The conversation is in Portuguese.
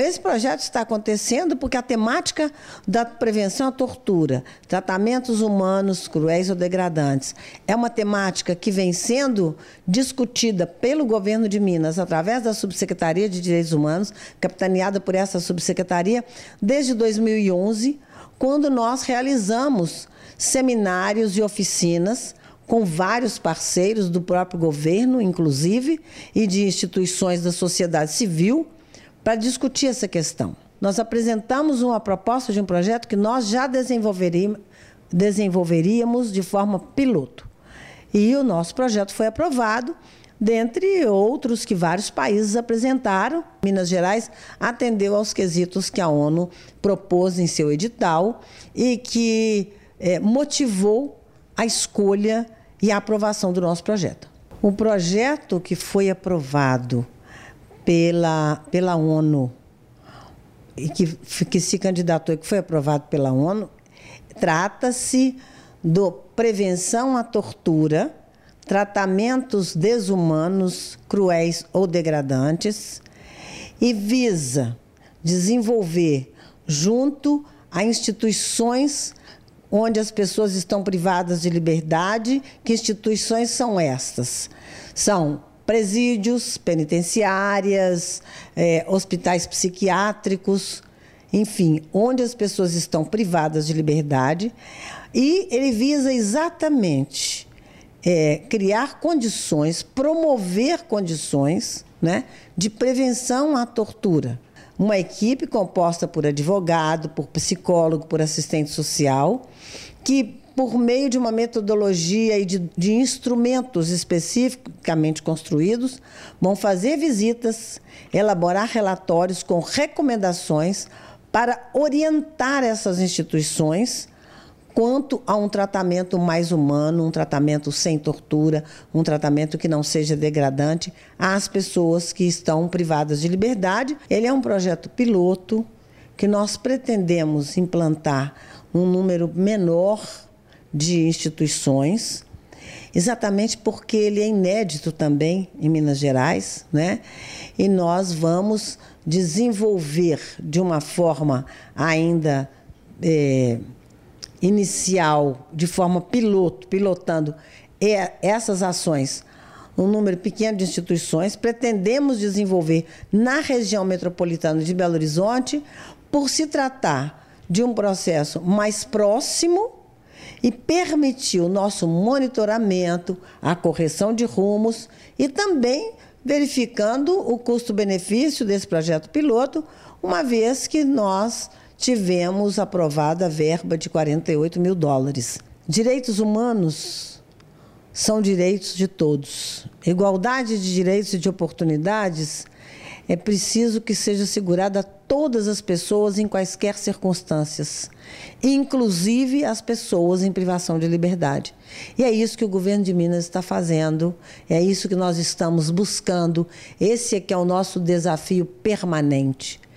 esse projeto está acontecendo porque a temática da prevenção à tortura, tratamentos humanos cruéis ou degradantes, é uma temática que vem sendo discutida pelo governo de Minas através da Subsecretaria de Direitos Humanos, capitaneada por essa subsecretaria, desde 2011, quando nós realizamos seminários e oficinas com vários parceiros do próprio governo, inclusive, e de instituições da sociedade civil, para discutir essa questão. Nós apresentamos uma proposta de um projeto que nós já desenvolveríamos de forma piloto. E o nosso projeto foi aprovado, dentre outros que vários países apresentaram. Minas Gerais atendeu aos quesitos que a ONU propôs em seu edital e que motivou a escolha e a aprovação do nosso projeto. O projeto que foi aprovado pela ONU e que se candidatou e que foi aprovado pela ONU, trata-se de prevenção à tortura, tratamentos desumanos, cruéis ou degradantes, e visa desenvolver junto a instituições onde as pessoas estão privadas de liberdade. Que instituições são estas? São presídios, penitenciárias, hospitais psiquiátricos, enfim, onde as pessoas estão privadas de liberdade. E ele visa exatamente criar condições, promover condições, né, de prevenção à tortura. Uma equipe composta por advogado, por psicólogo, por assistente social, que, por meio de uma metodologia e de instrumentos especificamente construídos, vão fazer visitas, elaborar relatórios com recomendações para orientar essas instituições quanto a um tratamento mais humano, um tratamento sem tortura, um tratamento que não seja degradante às pessoas que estão privadas de liberdade. Ele é um projeto piloto que nós pretendemos implantar um número menor de instituições, exatamente porque ele é inédito também em Minas Gerais, né? E nós vamos desenvolver de uma forma ainda inicial, de forma pilotando essas ações, um número pequeno de instituições. Pretendemos desenvolver na região metropolitana de Belo Horizonte, por se tratar de um processo mais próximo e permitir o nosso monitoramento, a correção de rumos e também verificando o custo-benefício desse projeto piloto, uma vez que nós tivemos aprovada a verba de $48 mil. Direitos humanos são direitos de todos. Igualdade de direitos e de oportunidades é preciso que seja assegurada a todas as pessoas em quaisquer circunstâncias, inclusive as pessoas em privação de liberdade. E é isso que o governo de Minas está fazendo, é isso que nós estamos buscando. Esse é que é o nosso desafio permanente.